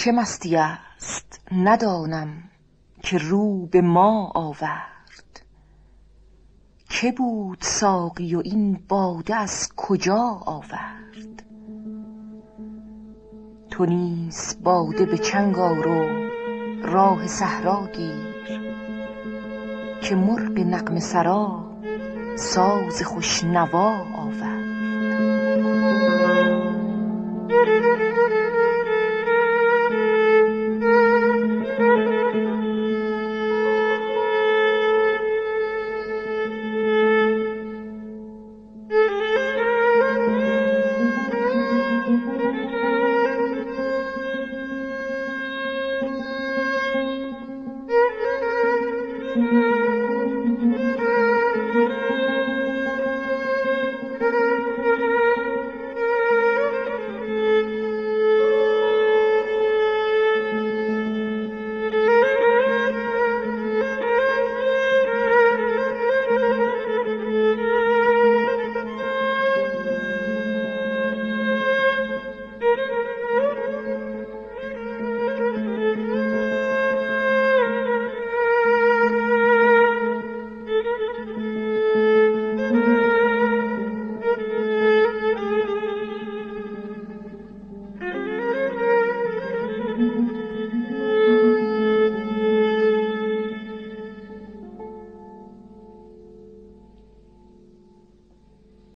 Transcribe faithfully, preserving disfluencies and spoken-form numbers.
چه مستی است ندانم که رو به ما آورد. که بود ساقی و این باده از کجا آورد؟ تو نیز باده به چنگ آر و راه صحرا گیر، که مرغ نغمه سرا ساز خوش نوا